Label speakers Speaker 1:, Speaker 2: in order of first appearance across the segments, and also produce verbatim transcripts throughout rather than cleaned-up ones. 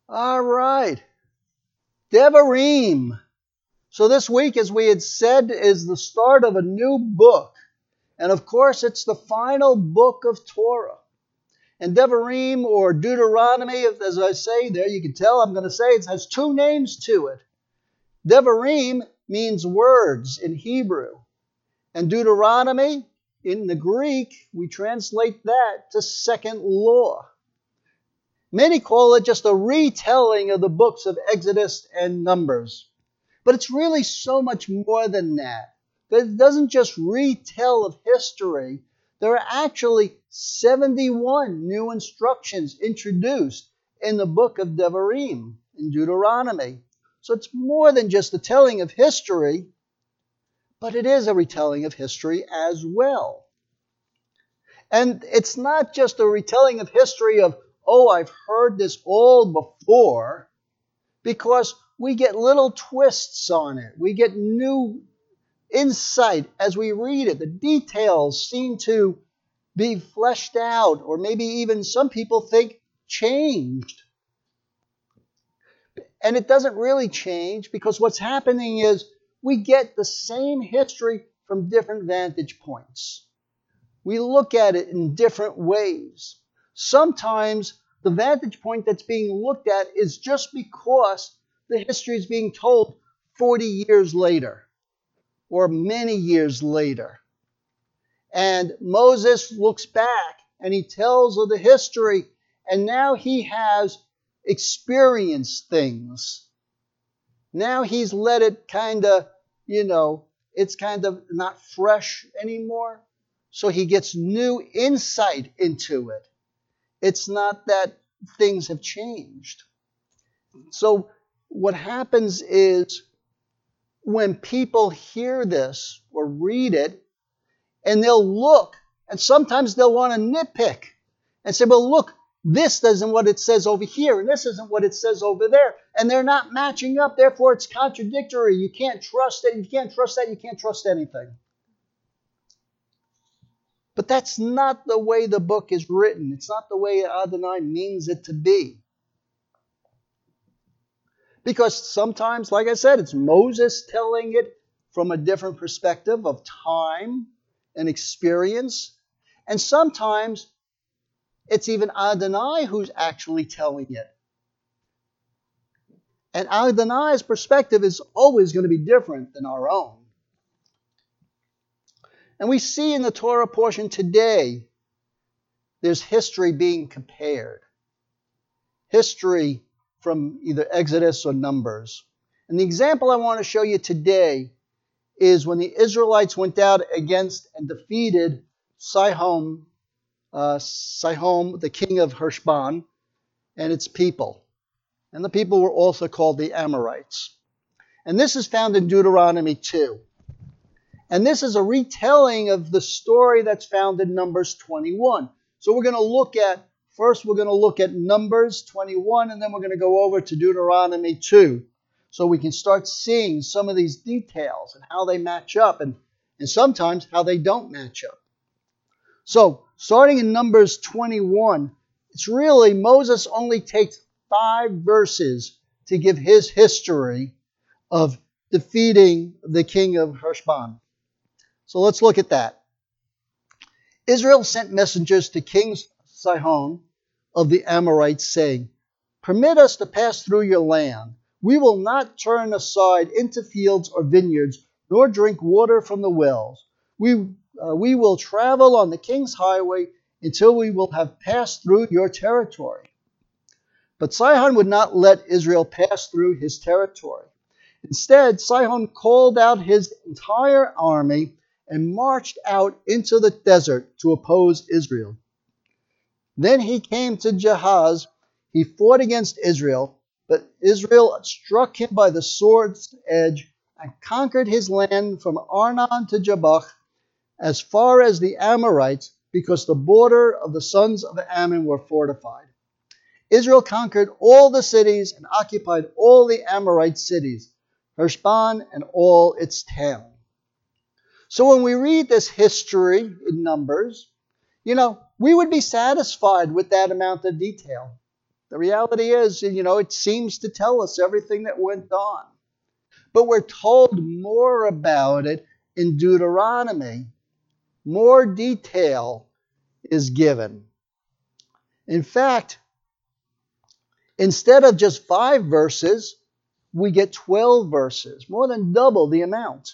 Speaker 1: All right. Devarim. So this week, as we had said, is the start of a new book. And of course, it's the final book of Torah. And Devarim, or Deuteronomy, as I say there, you can tell I'm going to say it has two names to it. Devarim means words in Hebrew. And Deuteronomy, in the Greek, we translate that to second law. Many call it just a retelling of the books of Exodus and Numbers. But it's really so much more than that. It doesn't just retell of history. There are actually seventy-one new instructions introduced in the book of Devarim, in Deuteronomy. So it's more than just a telling of history, but it is a retelling of history as well. And it's not just a retelling of history of, oh, I've heard this all before, because we get little twists on it. We get new insight as we read it. The details seem to be fleshed out, or maybe even some people think changed. And it doesn't really change, because what's happening is we get the same history from different vantage points. We look at it in different ways. Sometimes the vantage point that's being looked at is just because the history is being told forty years later or many years later. And Moses looks back and he tells of the history, and now he has experienced things. Now he's let it kind of, you know, it's kind of not fresh anymore. So he gets new insight into it. It's not that things have changed. So what happens is when people hear this or read it, and they'll look, and sometimes they'll want to nitpick and say, well, look, this isn't what it says over here, and this isn't what it says over there, and they're not matching up, therefore it's contradictory. You can't trust it, you can't trust that, you can't trust anything. But that's not the way the book is written. It's not the way Adonai means it to be. Because sometimes, like I said, it's Moses telling it from a different perspective of time and experience. And sometimes it's even Adonai who's actually telling it. And Adonai's perspective is always going to be different than our own. And we see in the Torah portion today, there's history being compared. History from either Exodus or Numbers. And the example I want to show you today is when the Israelites went out against and defeated Sihon, uh, Sihon, the king of Heshbon, and its people. And the people were also called the Amorites. And this is found in Deuteronomy two. And this is a retelling of the story that's found in Numbers twenty-one. So we're going to look at, first we're going to look at Numbers twenty-one, and then we're going to go over to Deuteronomy two. So we can start seeing some of these details and how they match up, and, and sometimes how they don't match up. So starting in Numbers twenty-one, it's really Moses only takes five verses to give his history of defeating the king of Heshbon. So let's look at that. Israel sent messengers to King Sihon of the Amorites, saying, permit us to pass through your land. We will not turn aside into fields or vineyards, nor drink water from the wells. We, uh, we will travel on the king's highway until we will have passed through your territory. But Sihon would not let Israel pass through his territory. Instead, Sihon called out his entire army and marched out into the desert to oppose Israel. Then he came to Jahaz. He fought against Israel, but Israel struck him by the sword's edge and conquered his land from Arnon to Jabbok, as far as the Amorites, because the border of the sons of Ammon were fortified. Israel conquered all the cities and occupied all the Amorite cities, Heshbon and all its towns. So when we read this history in Numbers, you know, we would be satisfied with that amount of detail. The reality is, you know, it seems to tell us everything that went on. But we're told more about it in Deuteronomy. More detail is given. In fact, instead of just five verses, we get twelve verses, more than double the amount.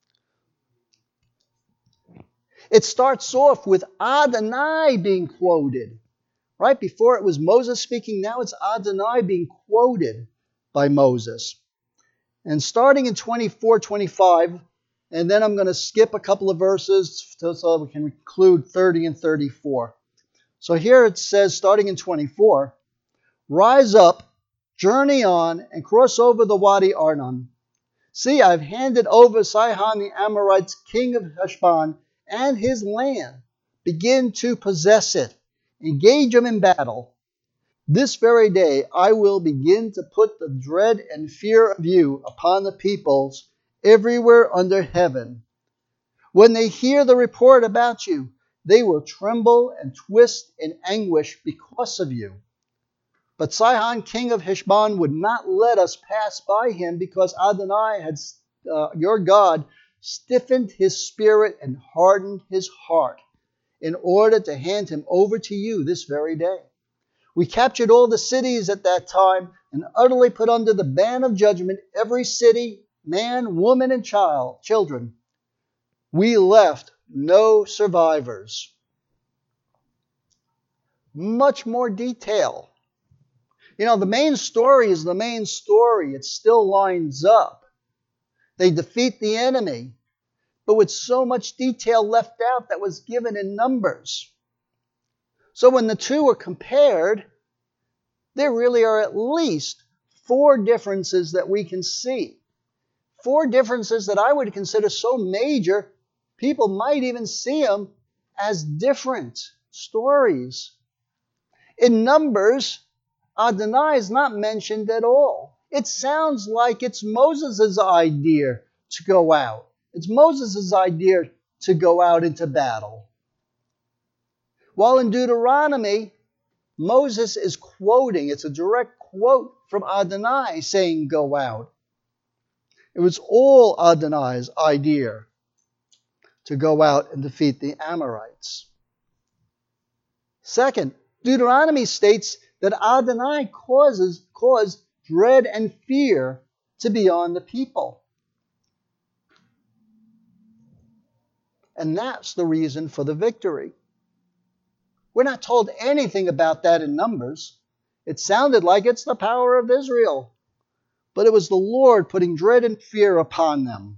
Speaker 1: It starts off with Adonai being quoted. Right? Before it was Moses speaking, now it's Adonai being quoted by Moses. And starting in twenty-four, twenty-five, and then I'm going to skip a couple of verses so that we can include thirty and thirty-four. So here it says, starting in twenty-four, rise up, journey on, and cross over the Wadi Arnon. See, I've handed over Sihon the Amorites, king of Heshbon, and his land. Begin to possess it. Engage him in battle. This very day I will begin to put the dread and fear of you upon the peoples everywhere under heaven. When they hear the report about you, they will tremble and twist in anguish because of you. But Sihon, king of Heshbon, would not let us pass by him because Adonai had, uh, your God, stiffened his spirit and hardened his heart in order to hand him over to you this very day. We captured all the cities at that time and utterly put under the ban of judgment every city, man, woman, and child, children. We left no survivors. Much more detail. You know, the main story is the main story. It still lines up. They defeat the enemy, but with so much detail left out that was given in Numbers. So when the two are compared, there really are at least four differences that we can see. Four differences that I would consider so major, people might even see them as different stories. In Numbers, Adonai is not mentioned at all. It sounds like it's Moses' idea to go out. It's Moses' idea to go out into battle. While in Deuteronomy, Moses is quoting, it's a direct quote from Adonai saying, go out. It was all Adonai's idea to go out and defeat the Amorites. Second, Deuteronomy states that Adonai causes, caused dread and fear to be on the people. And that's the reason for the victory. We're not told anything about that in Numbers. It sounded like it's the power of Israel. But it was the Lord putting dread and fear upon them.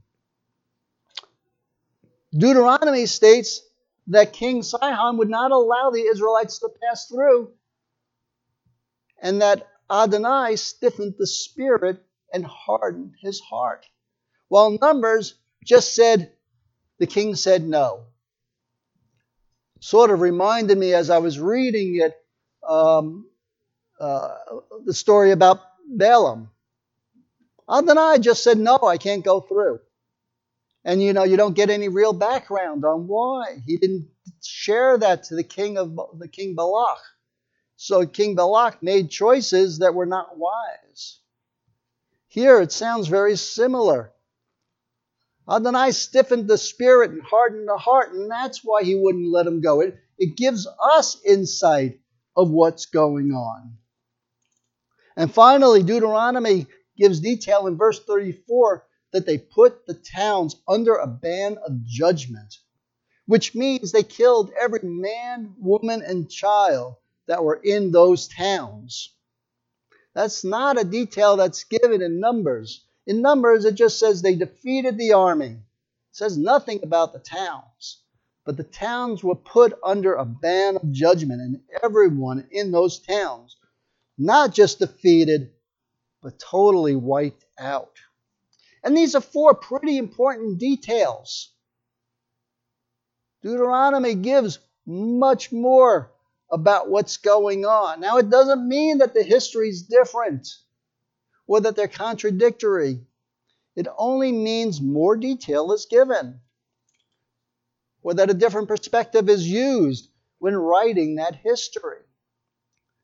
Speaker 1: Deuteronomy states that King Sihon would not allow the Israelites to pass through, and that Adonai stiffened the spirit and hardened his heart. While Numbers just said, the king said no. Sort of reminded me as I was reading it, um, uh, the story about Balaam. Adonai just said, no, I can't go through. And, you know, you don't get any real background on why. He didn't share that to the king of the king Balak. So King Balak made choices that were not wise. Here it sounds very similar. Adonai stiffened the spirit and hardened the heart, and that's why he wouldn't let him go. It, it gives us insight of what's going on. And finally, Deuteronomy gives detail in verse thirty-four that they put the towns under a ban of judgment, which means they killed every man, woman, and child that were in those towns. That's not a detail that's given in Numbers. In Numbers, it just says they defeated the army. It says nothing about the towns. But the towns were put under a ban of judgment, and everyone in those towns, not just defeated, but totally wiped out. And these are four pretty important details. Deuteronomy gives much more about what's going on. Now, it doesn't mean that the history is different or that they're contradictory. It only means more detail is given, or that a different perspective is used when writing that history.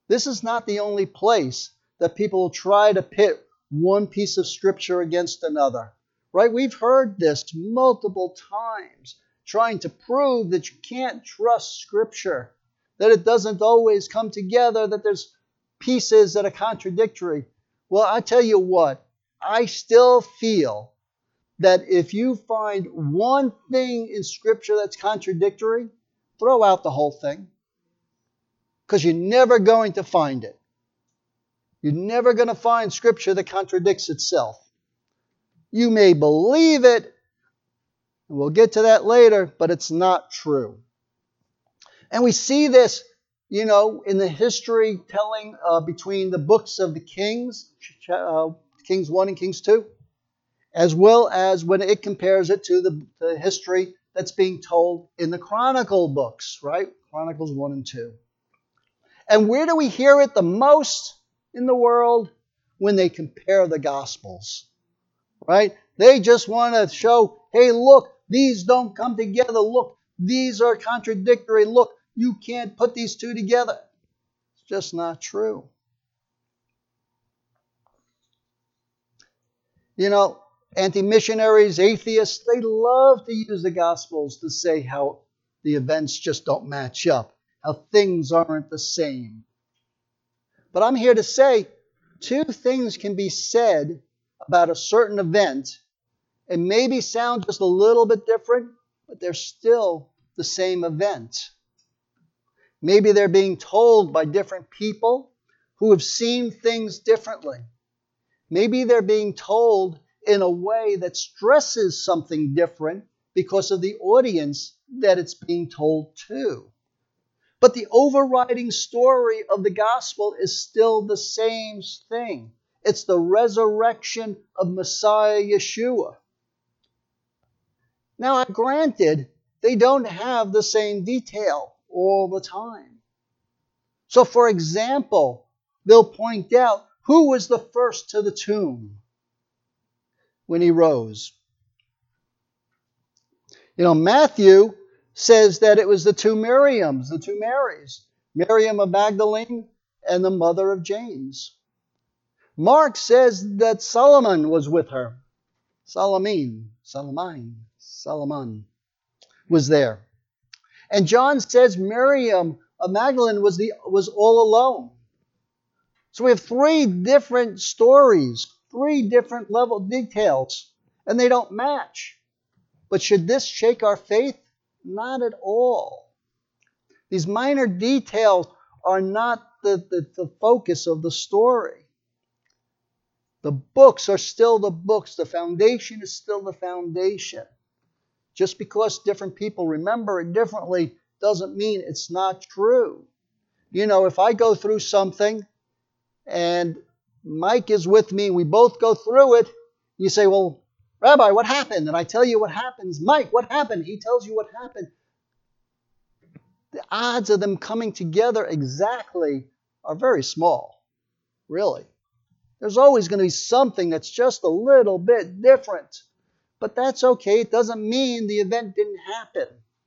Speaker 1: This is not the only place that people will try to pit one piece of Scripture against another. Right? We've heard this multiple times, trying to prove that you can't trust Scripture, that it doesn't always come together, that there's pieces that are contradictory. Well, I tell you what, I still feel that if you find one thing in Scripture that's contradictory, throw out the whole thing. Because you're never going to find it. You're never going to find Scripture that contradicts itself. You may believe it, and we'll get to that later, but it's not true. And we see this, you know, in the history telling uh, between the books of the Kings, uh, Kings one and Kings two, as well as when it compares it to the, the history that's being told in the Chronicle books, right? Chronicles one and two. And where do we hear it the most in the world? When they compare the Gospels, right? They just want to show, hey, look, these don't come together. Look, these are contradictory. Look, you can't put these two together. It's just not true. You know, anti-missionaries, atheists, they love to use the Gospels to say how the events just don't match up, how things aren't the same. But I'm here to say two things can be said about a certain event and maybe sound just a little bit different, but they're still the same event. Maybe they're being told by different people who have seen things differently. Maybe they're being told in a way that stresses something different because of the audience that it's being told to. But the overriding story of the gospel is still the same thing. It's the resurrection of Messiah Yeshua. Now, granted, they don't have the same detail all the time. So, for example, they'll point out who was the first to the tomb when he rose. You know, Matthew says that it was the two Miriams, the two Marys, Miriam of Magdalene and the mother of James. Mark says that Solomon was with her. Solomon, Solomon, Solomon was there. And John says Miriam of Magdalene was, the, was all alone. So we have three different stories, three different level details, and they don't match. But should this shake our faith? Not at all. These minor details are not the, the, the focus of the story. The books are still the books. The foundation is still the foundation. Just because different people remember it differently doesn't mean it's not true. You know, if I go through something and Mike is with me, we both go through it, you say, well, Rabbi, what happened? And I tell you what happens. Mike, what happened? He tells you what happened. The odds of them coming together exactly are very small, really. There's always going to be something that's just a little bit different. But that's okay. It doesn't mean the event didn't happen.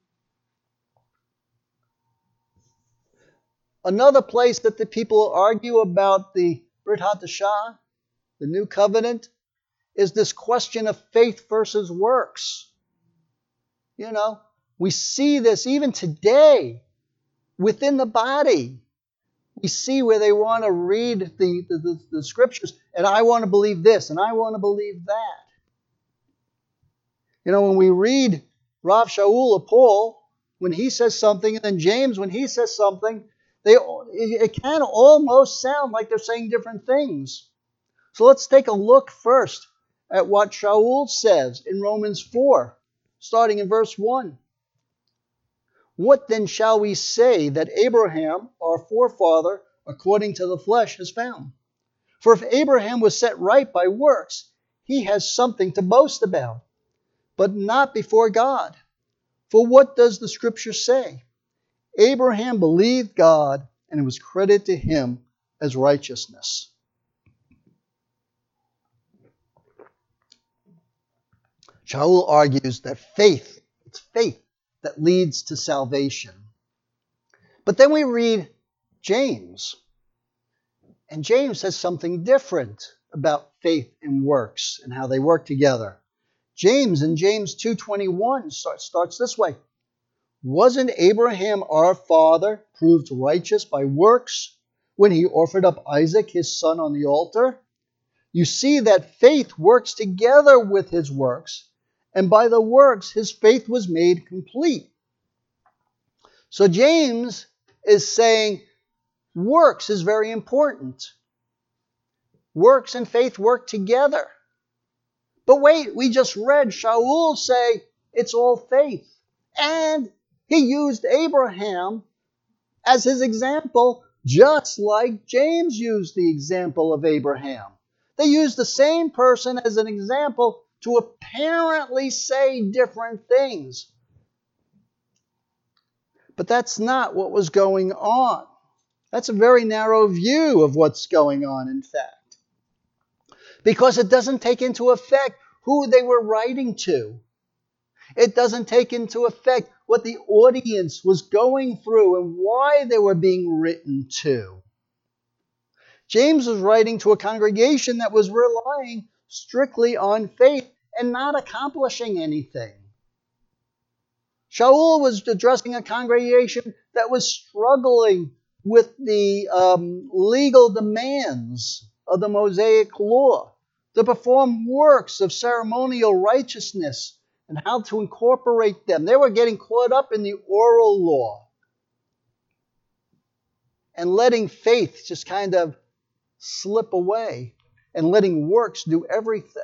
Speaker 1: Another place that the people argue about the Brit Hadashah, the new covenant, is this question of faith versus works. You know, we see this even today within the body. We see where they want to read the, the, the, the scriptures, and I want to believe this, and I want to believe that. You know, when we read Rav Shaul of Paul, when he says something, and then James, when he says something, they it can almost sound like they're saying different things. So let's take a look first at what Shaul says in Romans four, starting in verse one. What then shall we say that Abraham, our forefather, according to the flesh, has found? For if Abraham was set right by works, he has something to boast about, but not before God. For what does the Scripture say? Abraham believed God, and it was credited to him as righteousness. Shaul argues that faith, it's faith that leads to salvation. But then we read James. And James says something different about faith and works and how they work together. James in James two twenty-one starts, starts this way. Wasn't Abraham our father proved righteous by works when he offered up Isaac his son on the altar? You see that faith works together with his works, and by the works his faith was made complete. So James is saying works is very important. Works and faith work together. But wait, we just read Shaul say it's all faith. And he used Abraham as his example, just like James used the example of Abraham. They used the same person as an example to apparently say different things. But that's not what was going on. That's a very narrow view of what's going on, in fact. Because it doesn't take into effect who they were writing to. It doesn't take into effect what the audience was going through and why they were being written to. James was writing to a congregation that was relying strictly on faith and not accomplishing anything. Shaul was addressing a congregation that was struggling with the um, legal demands of the Mosaic law to perform works of ceremonial righteousness and how to incorporate them. They were getting caught up in the oral law and letting faith just kind of slip away and letting works do everything.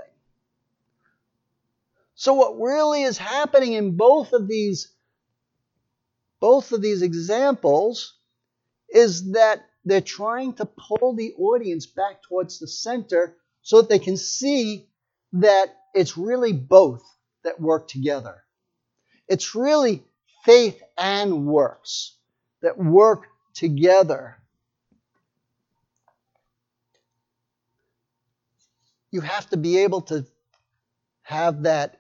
Speaker 1: So what really is happening in both of these, both of these examples is that they're trying to pull the audience back towards the center so that they can see that it's really both that work together. It's really faith and works that work together. You have to be able to have that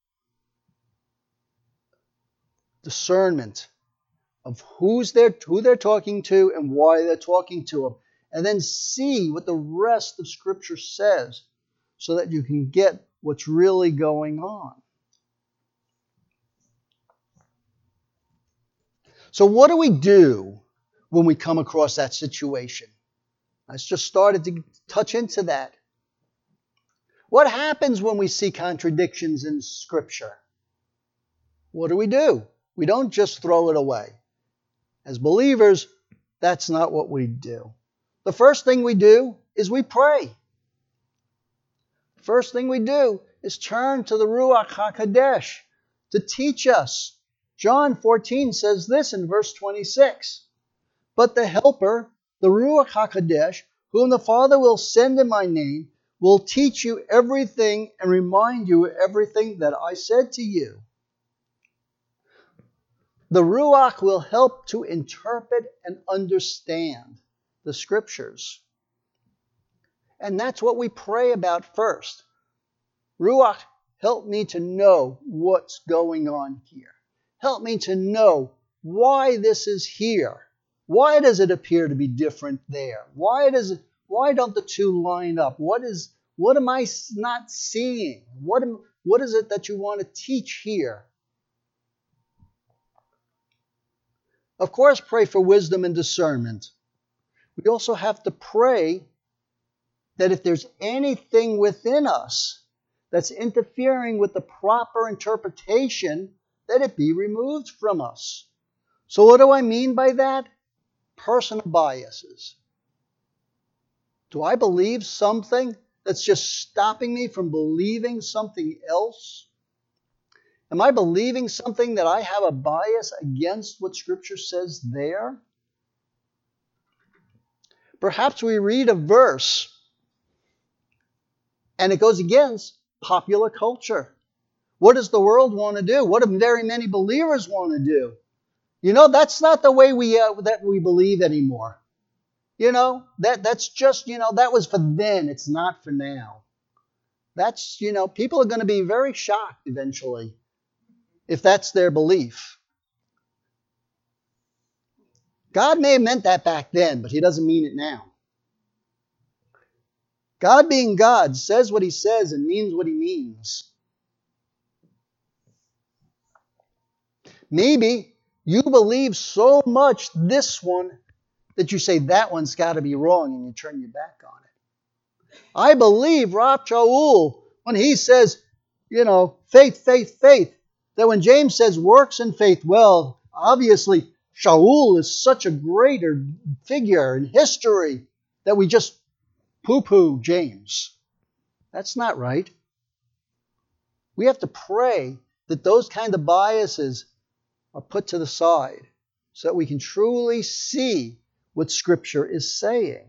Speaker 1: discernment of who's there, who they're talking to and why they're talking to them, and then see what the rest of Scripture says so that you can get what's really going on. So what do we do when we come across that situation? I just started to touch into that. What happens when we see contradictions in Scripture? What do we do? We don't just throw it away. As believers, that's not what we do. The first thing we do is we pray. First thing we do is turn to the Ruach HaKodesh to teach us. John fourteen says this in verse twenty-six. But the Helper, the Ruach HaKodesh, whom the Father will send in my name, will teach you everything and remind you everything that I said to you. The Ruach will help to interpret and understand the Scriptures. And that's what we pray about first. Ruach, help me to know what's going on here. Help me to know why this is here. Why does it appear to be different there? Why does it, why don't the two line up? What is what am I not seeing? What am, what is it that you want to teach here? Of course, pray for wisdom and discernment. We also have to pray that if there's anything within us that's interfering with the proper interpretation, that it be removed from us. So what do I mean by that? Personal biases. Do I believe something that's just stopping me from believing something else? Am I believing something that I have a bias against what Scripture says there? Perhaps we read a verse and it goes against popular culture. What does the world want to do? What do very many believers want to do? You know, that's not the way we uh, that we believe anymore. You know, that that's just, you know, that was for then. It's not for now. That's, you know, people are going to be very shocked eventually if that's their belief. God may have meant that back then, but He doesn't mean it now. God being God says what he says and means what he means. Maybe you believe so much this one that you say that one's got to be wrong and you turn your back on it. I believe Rav Shaul when he says, you know, faith, faith, faith, that when James says works and faith, well, obviously Shaul is such a greater figure in history that we just poo-poo James. That's not right. We have to pray that those kind of biases are put to the side so that we can truly see what Scripture is saying.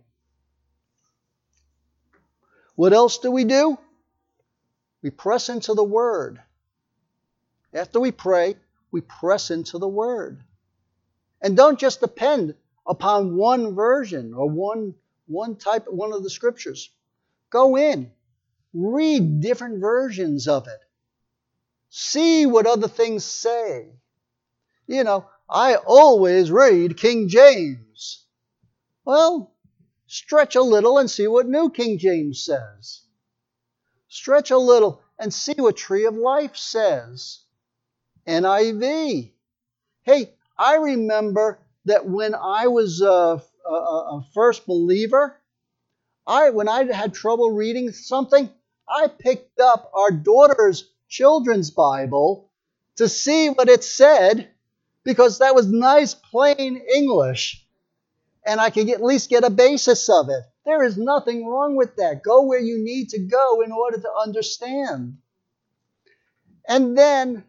Speaker 1: What else do we do? We press into the Word. After we pray, we press into the Word. And don't just depend upon one version or one, one type, one of the Scriptures. Go in, read different versions of it. See what other things say. You know, I always read King James. Well, stretch a little and see what New King James says. Stretch a little and see what Tree of Life says. N I V. Hey, I remember that when I was a, a, a first believer, I when I had trouble reading something, I picked up our daughter's children's Bible to see what it said, because that was nice, plain English, and I could at least get a basis of it. There is nothing wrong with that. Go where you need to go in order to understand. And then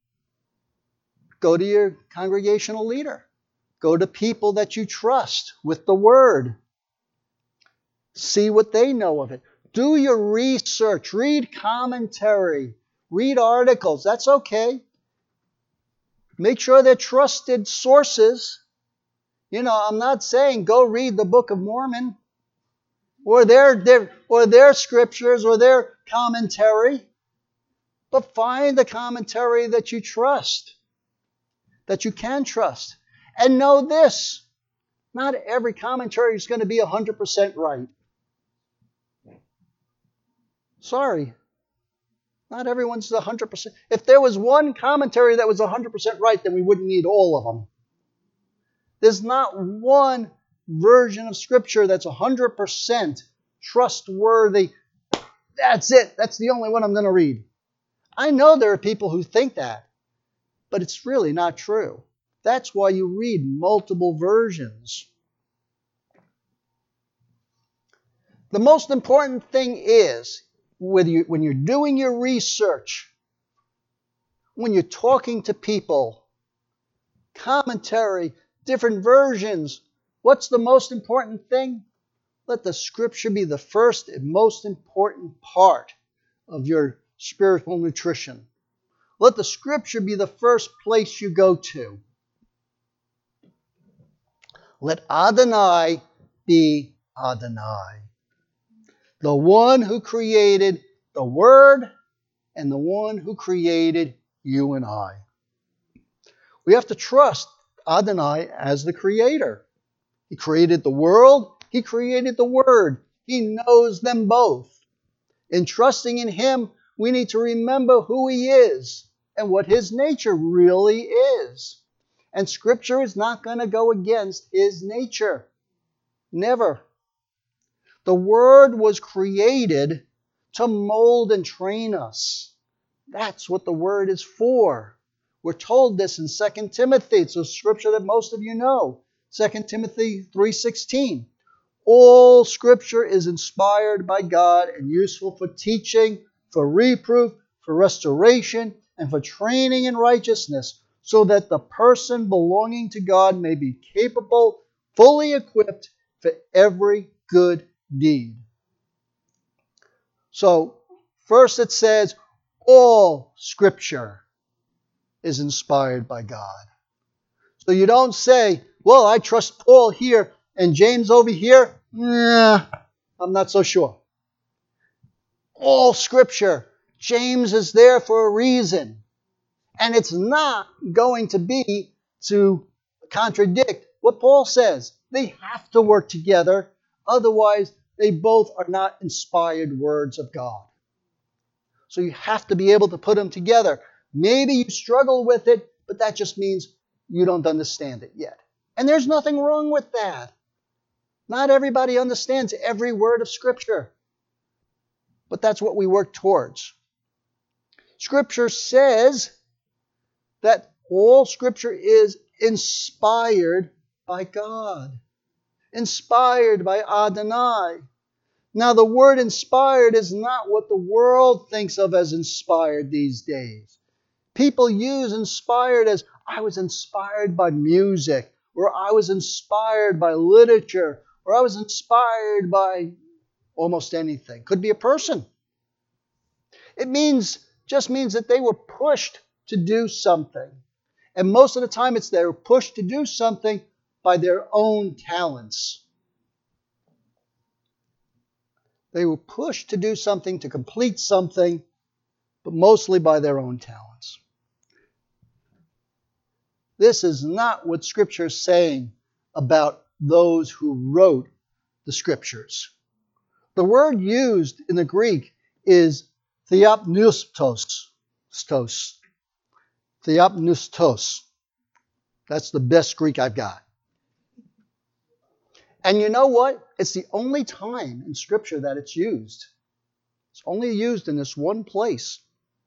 Speaker 1: go to your congregational leader. Go to people that you trust with the Word. See what they know of it. Do your research. Read commentary. Read articles. That's okay. Make sure they're trusted sources. You know, I'm not saying go read the Book of Mormon or their, their, or their scriptures or their commentary. But find the commentary that you trust, that you can trust. And know this, not every commentary is going to be one hundred percent right. Sorry. Not everyone's one hundred percent. If there was one commentary that was one hundred percent right, then we wouldn't need all of them. There's not one version of Scripture that's one hundred percent trustworthy. That's it. That's the only one I'm going to read. I know there are people who think that, but it's really not true. That's why you read multiple versions. The most important thing is, whether you, when you're doing your research, when you're talking to people, commentary, different versions, what's the most important thing? Let the Scripture be the first and most important part of your spiritual nutrition. Let the Scripture be the first place you go to. Let Adonai be Adonai. The one who created the Word and the one who created you and I. We have to trust Adonai as the Creator. He created the world. He created the Word. He knows them both. In trusting in Him, we need to remember who He is and what His nature really is. And Scripture is not going to go against His nature. Never. The Word was created to mold and train us. That's what the Word is for. We're told this in Second Timothy. It's a scripture that most of you know. Second Timothy three sixteen. All Scripture is inspired by God and useful for teaching, for reproof, for restoration, and for training in righteousness, so that the person belonging to God may be capable, fully equipped for every good deed. So, first it says, all Scripture is inspired by God. So you don't say, well, I trust Paul here and James over here. Nah, I'm not so sure. All Scripture. James is there for a reason. And it's not going to be to contradict what Paul says. They have to work together. Otherwise, They both are not inspired words of God. So you have to be able to put them together. Maybe you struggle with it, but that just means you don't understand it yet. And there's nothing wrong with that. Not everybody understands every word of Scripture. But that's what we work towards. Scripture says that all Scripture is inspired by God. Inspired by Adonai. Now, the word inspired is not what the world thinks of as inspired these days. People use inspired as, I was inspired by music, or I was inspired by literature, or I was inspired by almost anything. Could be a person. It means, just means that they were pushed to do something. And most of the time it's they were pushed to do something by their own talents. They were pushed to do something, to complete something, but mostly by their own talents. This is not what Scripture is saying about those who wrote the Scriptures. The word used in the Greek is theopneustos. Theopneustos. That's the best Greek I've got. And you know what? It's the only time in Scripture that it's used. It's only used in this one place.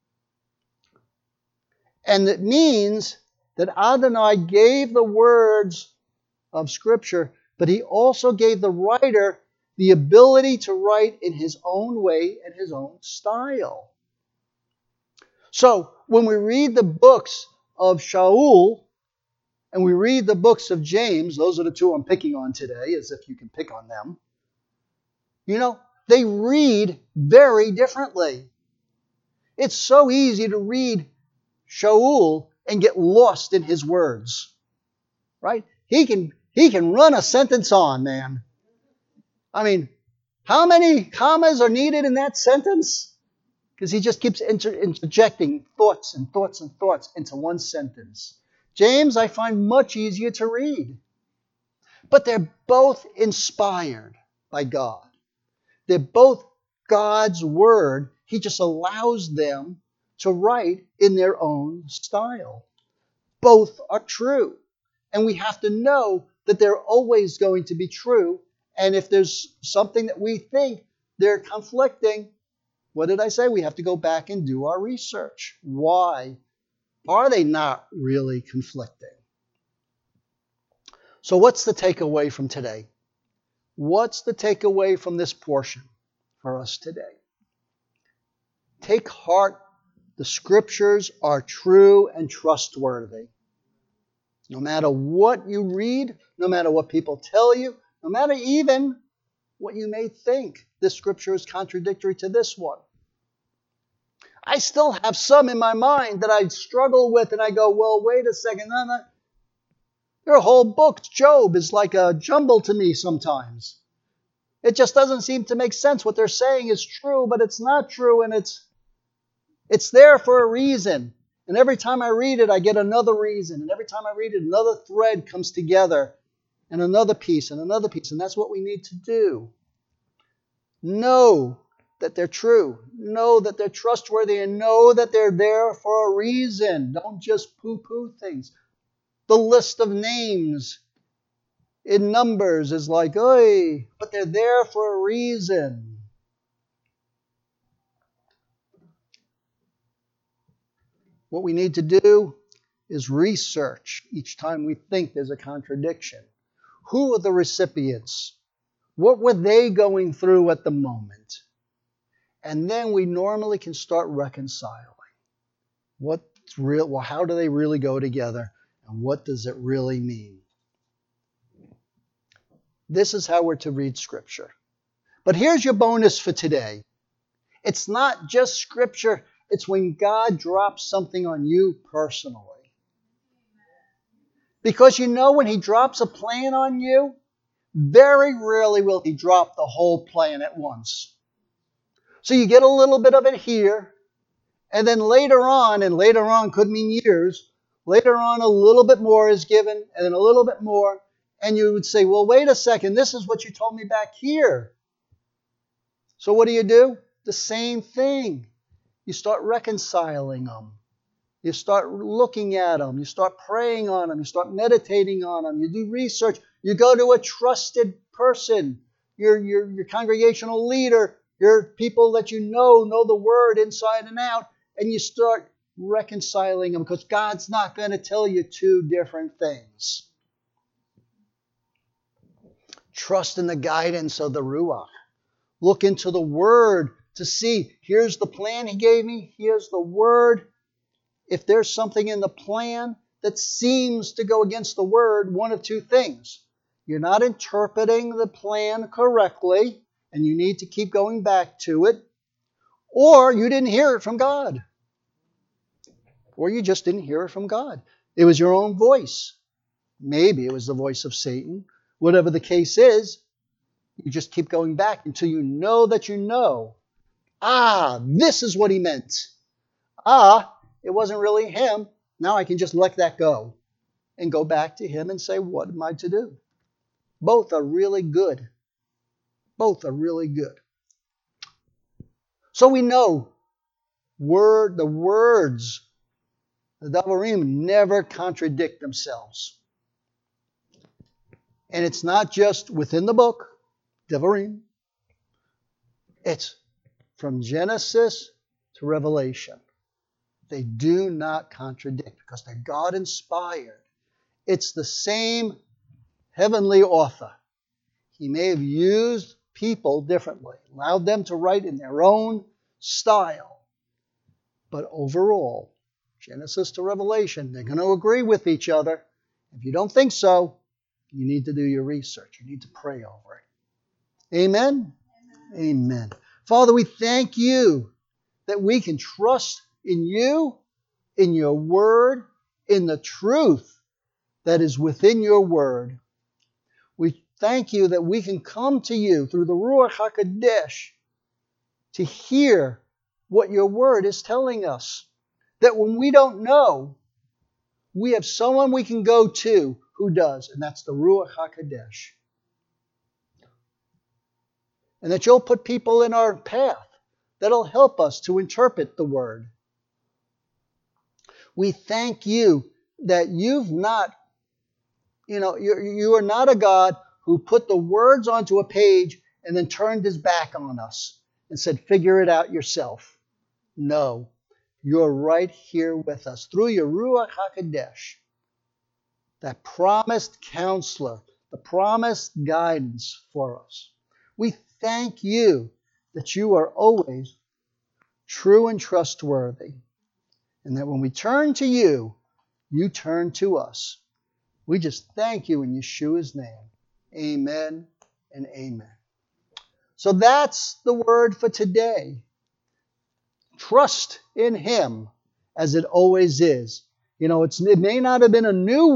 Speaker 1: And it means that Adonai gave the words of Scripture, but he also gave the writer the ability to write in his own way and his own style. So, when we read the books of Shaul, and we read the books of James, those are the two I'm picking on today, as if you can pick on them. You know, they read very differently. It's so easy to read Shaul and get lost in his words. Right? He can, he can run a sentence on, man. I mean, how many commas are needed in that sentence? Because he just keeps inter- interjecting thoughts and thoughts and thoughts into one sentence. James, I find much easier to read. But they're both inspired by God. They're both God's Word. He just allows them to write in their own style. Both are true. And we have to know that they're always going to be true. And if there's something that we think they're conflicting, what did I say? We have to go back and do our research. Why are they not really conflicting? So what's the takeaway from today? What's the takeaway from this portion for us today? Take heart. The Scriptures are true and trustworthy. No matter what you read, no matter what people tell you, no matter even what you may think, this Scripture is contradictory to this one. I still have some in my mind that I struggle with, and I go, well, wait a second. No, no. There are whole books. Job is like a jumble to me sometimes. It just doesn't seem to make sense. What they're saying is true, but it's not true, and it's it's there for a reason. And every time I read it, I get another reason. And every time I read it, another thread comes together, and another piece, and another piece. And that's what we need to do. Know that they're true. Know that they're trustworthy, and know that they're there for a reason. Don't just poo-poo things. The list of names in Numbers is like, oy, but they're there for a reason. What we need to do is research each time we think there's a contradiction. Who are the recipients? What were they going through at the moment? And then we normally can start reconciling. What's real? Well, how do they really go together? And what does it really mean? This is how we're to read Scripture. But here's your bonus for today. It's not just Scripture. It's when God drops something on you personally. Because you know when He drops a plan on you, very rarely will He drop the whole plan at once. So you get a little bit of it here, and then later on, and later on could mean years, later on a little bit more is given, and then a little bit more, and you would say, well, wait a second, this is what you told me back here. So what do you do? The same thing. You start reconciling them. You start looking at them. You start praying on them. You start meditating on them. You do research. You go to a trusted person, your, your, your congregational leader, your people that you know, know the word inside and out, and you start reconciling them because God's not going to tell you two different things. Trust in the guidance of the Ruach. Look into the Word to see, here's the plan He gave me, here's the Word. If there's something in the plan that seems to go against the Word, one of two things. You're not interpreting the plan correctly, and you need to keep going back to it, or you didn't hear it from God. Or you just didn't hear it from God. It was your own voice. Maybe it was the voice of Satan. Whatever the case is, you just keep going back until you know that you know. Ah, this is what he meant. Ah, it wasn't really him. Now I can just let that go and go back to him and say, what am I to do? Both are really good. Both are really good. So we know word, the words, the Devarim never contradict themselves. And it's not just within the book, Devarim. It's from Genesis to Revelation. They do not contradict because they're God-inspired. It's the same heavenly author. He may have used people differently, allowed them to write in their own style. But overall, Genesis to Revelation, they're going to agree with each other. If you don't think so, you need to do your research. You need to pray over it. Amen? Amen. Amen. Father, we thank you that we can trust in you, in your word, in the truth that is within your word. We thank you that we can come to you through the Ruach HaKodesh to hear what your word is telling us. That when we don't know, we have someone we can go to who does, and that's the Ruach HaKodesh. And that you'll put people in our path that'll help us to interpret the word. We thank you that you've not, you know, you you are not a God who put the words onto a page and then turned his back on us and said, figure it out yourself. No, you're right here with us through your Ruach HaKodesh, that promised counselor, the promised guidance for us. We thank you that you are always true and trustworthy, and that when we turn to you, you turn to us. We just thank you in Yeshua's name. Amen and amen. So that's the word for today. Trust in him as it always is. You know, it's, it may not have been a new